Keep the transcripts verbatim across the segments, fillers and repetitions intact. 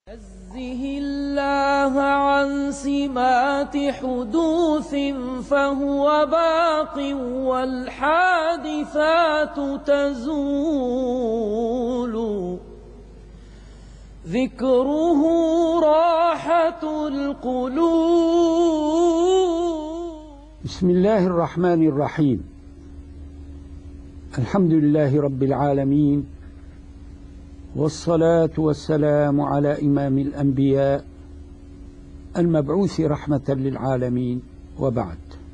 نزه الله عن سمات حدوث فهو باق والحادثات تزول ذكره راحة القلوب. بسم الله الرحمن الرحيم. الحمد لله رب العالمين، والصلاة والسلام على إمام الأنبياء المبعوث رحمة للعالمين، وبعد.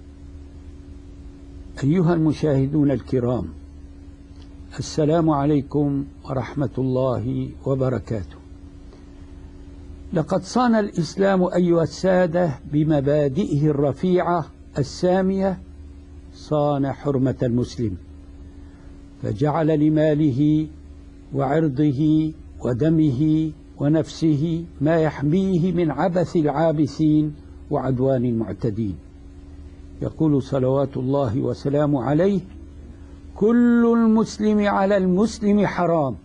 أيها المشاهدون الكرام، السلام عليكم ورحمة الله وبركاته. لقد صان الإسلام أيها السادة بمبادئه الرفيعة السامية، صان حرمة المسلم، فجعل لماله وعرضه ودمه ونفسه ما يحميه من عبث العابثين وعدوان المعتدين. يقول صلوات الله وسلامه عليه: كل المسلم على المسلم حرام،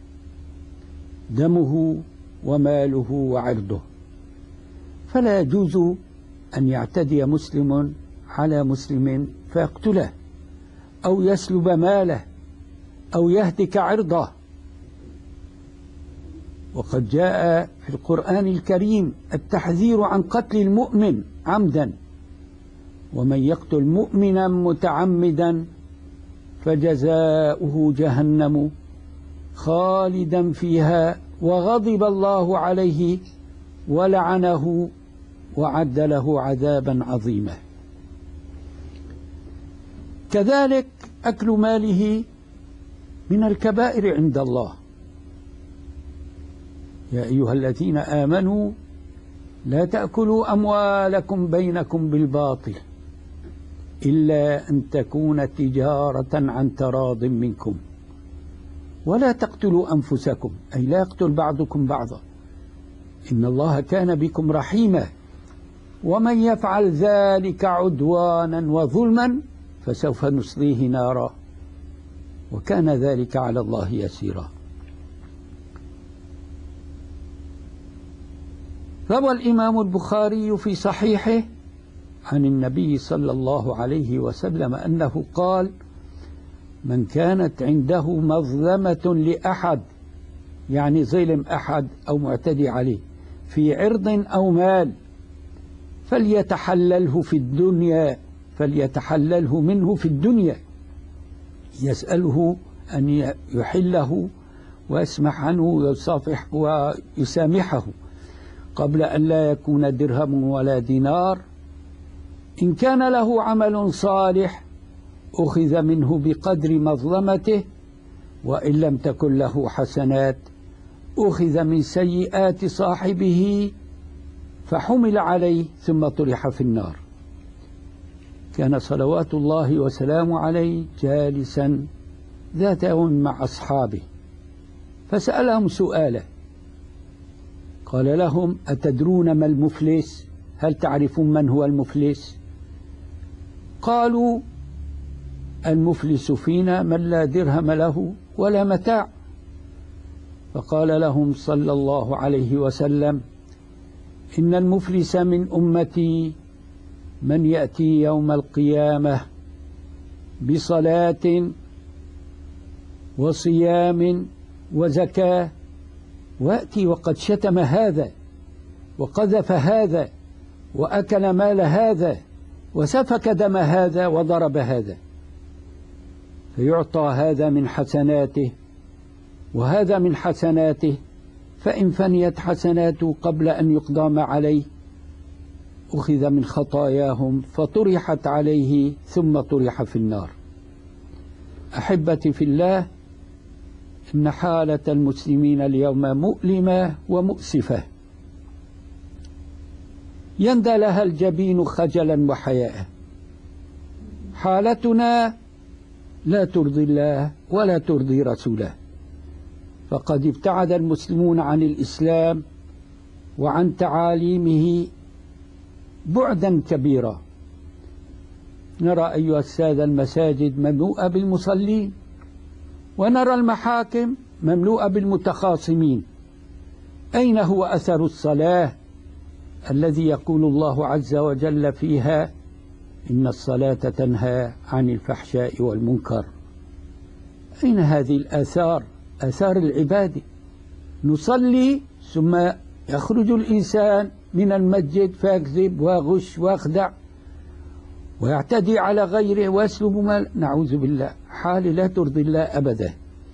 دمه وماله وعرضه. فلا يجوز أن يعتدي مسلم على مسلم فيقتله أو يسلب ماله أو يهتك عرضه. وقد جاء في القرآن الكريم التحذير عن قتل المؤمن عمدا، ومن يقتل مؤمنا متعمدا فجزاؤه جهنم خالدا فيها وغضب الله عليه ولعنه وعد له عذابا عظيما. كذلك أكل ماله من الكبائر عند الله. يا أيها الذين آمنوا لا تأكلوا أموالكم بينكم بالباطل إلا أن تكون تجارة عن تراض منكم ولا تقتلوا أنفسكم، أي لا يقتل بعضكم بعضا، إن الله كان بكم رحيما، ومن يفعل ذلك عدوانا وظلما فسوف نصليه نارا وكان ذلك على الله يسيرا. روى الإمام البخاري في صحيحه عن النبي صلى الله عليه وسلم أنه قال: من كانت عنده مظلمة لأحد، يعني ظلم أحد أو معتدي عليه في عرض أو مال، فليتحلله في الدنيا فليتحلله منه في الدنيا، يسأله أن يحله ويسمح عنه ويصافح ويسامحه قبل أن لا يكون درهم ولا دينار. إن كان له عمل صالح أخذ منه بقدر مظلمته، وإن لم تكن له حسنات أخذ من سيئات صاحبه فحمل عليه ثم طرح في النار. كان صلوات الله وسلامه عليه جالسا ذات يوم مع أصحابه فسألهم سؤالا، قال لهم: أتدرون ما المفلس؟ هل تعرفون من هو المفلس؟ قالوا: المفلس فينا من لا درهم له ولا متاع. فقال لهم صلى الله عليه وسلم: إن المفلس من أمتي من يأتي يوم القيامة بصلاة وصيام وزكاة، وأتي وقد شتم هذا وقذف هذا وأكل مال هذا وسفك دم هذا وضرب هذا، فيعطى هذا من حسناته وهذا من حسناته، فإن فنيت حسناته قبل أن يقضى ما عليه أخذ من خطاياهم فطرحت عليه ثم طرح في النار. أحبتي في الله، إن حالة المسلمين اليوم مؤلمة ومؤسفة، يندى لها الجبين خجلا وحياء. حالتنا لا ترضي الله ولا ترضي رسوله، فقد ابتعد المسلمون عن الإسلام وعن تعاليمه بعدا كبيرا. نرى أيها السادة المساجد مملوءة بالمصلين، ونرى المحاكم مملوءة بالمتخاصمين، أين هو أثر الصلاة الذي يقول الله عز وجل فيها إن الصلاة تنهى عن الفحشاء والمنكر؟ أين هذه الآثار، آثار العبادة؟ نصلي ثم يخرج الإنسان من المسجد فيكذب ويغش ويخدع ويعتدي على غيره ويسلب مال، نعوذ بالله، حال لا ترضي الله أبدا.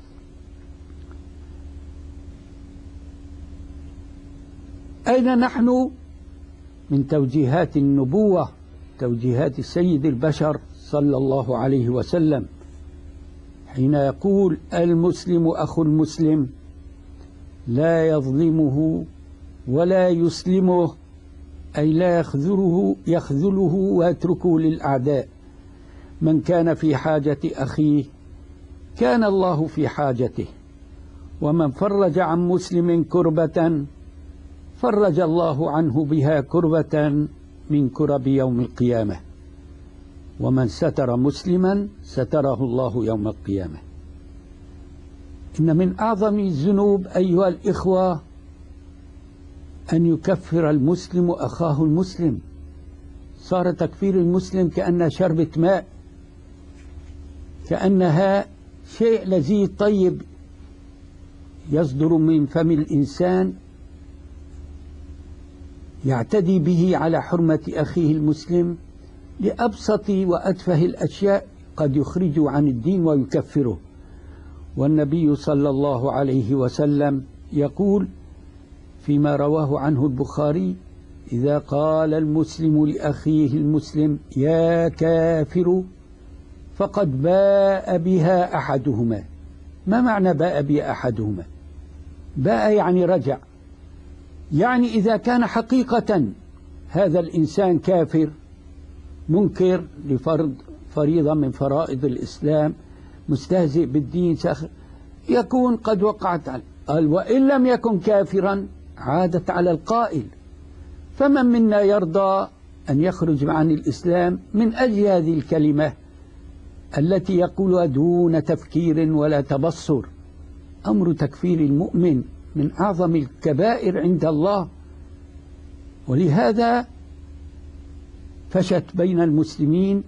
أين نحن من توجيهات النبوة، توجيهات السيد البشر صلى الله عليه وسلم حين يقول المسلم أخو المسلم لا يظلمه ولا يسلمه، أي لا يخذله يخذله ويتركه للأعداء. من كان في حاجة أخيه كان الله في حاجته، ومن فرج عن مسلم كربة فرج الله عنه بها كربة من كرب يوم القيامة، ومن ستر مسلما ستره الله يوم القيامة. إن من أعظم الذنوب أيها الإخوة أن يكفر المسلم أخاه المسلم. صار تكفير المسلم كأنها شربة ماء، كأنها شيء لذيذ طيب يصدر من فم الإنسان يعتدي به على حرمة أخيه المسلم لأبسط وأتفه الأشياء قد يخرجه عن الدين ويكفره. والنبي صلى الله عليه وسلم يقول فيما رواه عنه البخاري: إذا قال المسلم لأخيه المسلم يا كافر فقد باء بها أحدهما. ما معنى باء بها أحدهما؟ باء يعني رجع، يعني إذا كان حقيقة هذا الإنسان كافر منكر لفرض فريضة من فرائض الإسلام، مستهزئ بالدين، يكون قد وقعت عليه. قال وإن لم يكن كافرا عادت على القائل. فمن منا يرضى أن يخرج عن الإسلام من أجل هذه الكلمة التي يقولها دون تفكير ولا تبصر؟ أمر تكفير المؤمن من أعظم الكبائر عند الله. ولهذا فشت بين المسلمين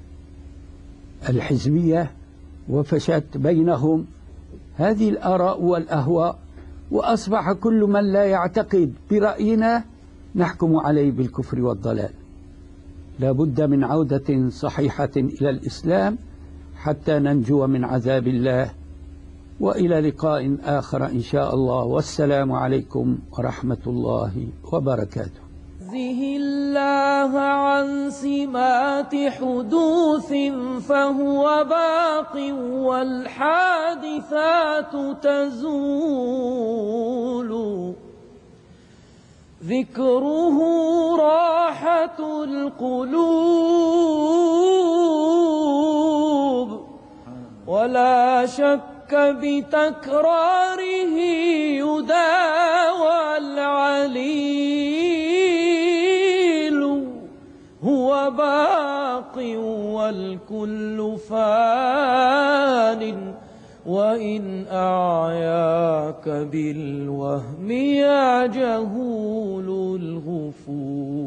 الحزبية، وفشت بينهم هذه الآراء والأهواء، وأصبح كل من لا يعتقد برأينا نحكم عليه بالكفر والضلال. لا بد من عودة صحيحة إلى الإسلام حتى ننجو من عذاب الله. وإلى لقاء آخر إن شاء الله، والسلام عليكم ورحمة الله وبركاته. زه الله عن سمات حدوث فهو باق، والحادثات تزول. ذكره راحة القلوب، ولا شك بتكراره يداوى العليل. هو باق والكل فان، وإن أعياك بالوهم يا جهول الغفور.